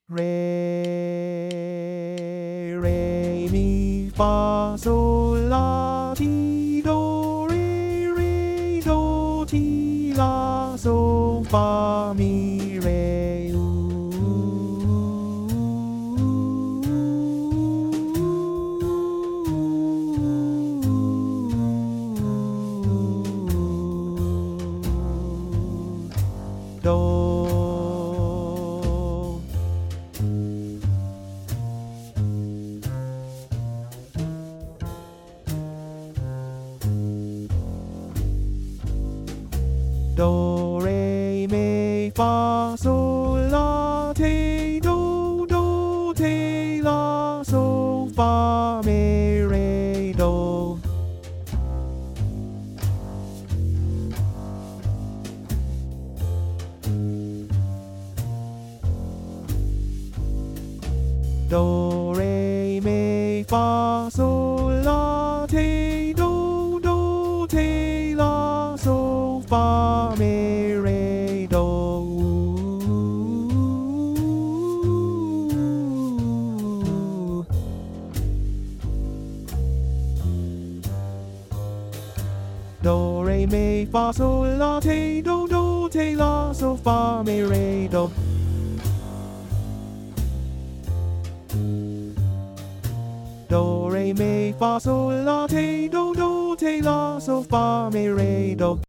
Re mi fa sol la ti do ti la sol fa mi re do. Do re mi fa sol la ti do ti la sol fa mi re do. Do re mi fa sol la ti do ti la sol fa mi re do. Do re mi fa sol la ti do ti la sol fa mi re do. Do re mi fa sol la ti do ti la sol fa mi re do.